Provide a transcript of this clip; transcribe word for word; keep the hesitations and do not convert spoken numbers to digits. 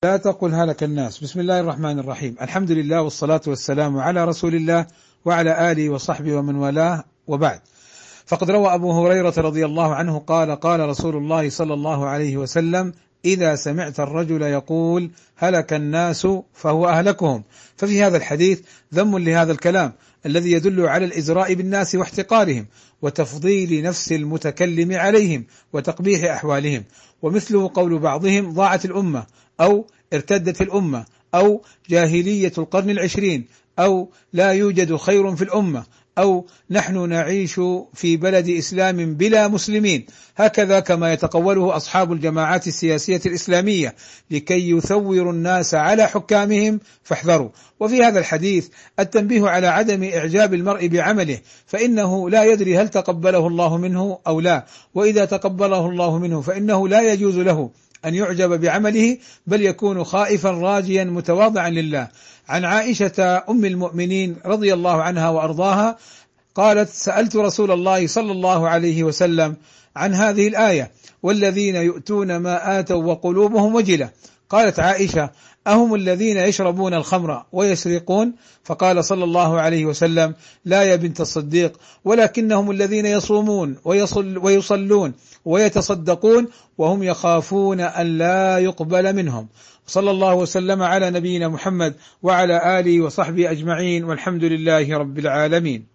لا تقل هلك الناس. بسم الله الرحمن الرحيم، الحمد لله والصلاة والسلام على رسول الله وعلى آله وصحبه ومن والاه، وبعد. فقد روى أبو هريرة رضي الله عنه قال قال رسول الله صلى الله عليه وسلم: إذا سمعت الرجل يقول هلك الناس فهو أهلكهم. ففي هذا الحديث ذم لهذا الكلام الذي يدل على الإزراء بالناس واحتقارهم وتفضيل نفس المتكلم عليهم وتقبيح أحوالهم، ومثله قول بعضهم ضاعت الأمة، أو ارتدت الأمة، أو جاهلية القرن العشرين، أو لا يوجد خير في الأمة، أو نحن نعيش في بلد إسلام بلا مسلمين، هكذا كما يتقوله أصحاب الجماعات السياسية الإسلامية لكي يثوروا الناس على حكامهم، فاحذروا. وفي هذا الحديث التنبيه على عدم إعجاب المرء بعمله، فإنه لا يدري هل تقبله الله منه أو لا، وإذا تقبله الله منه فإنه لا يجوز له أن يعجب بعمله، بل يكون خائفا راجيا متواضعا لله. عن عائشة أم المؤمنين رضي الله عنها وأرضاها قالت: سألت رسول الله صلى الله عليه وسلم عن هذه الآية: والذين يؤتون ما آتوا وقلوبهم وجلة. قالت عائشة: أهم الذين يشربون الخمر ويسرقون؟ فقال صلى الله عليه وسلم: لا يا بنت الصديق، ولكنهم الذين يصومون ويصل ويصلون ويتصدقون وهم يخافون أن لا يقبل منهم. صلى الله وسلم على نبينا محمد وعلى آله وصحبه أجمعين، والحمد لله رب العالمين.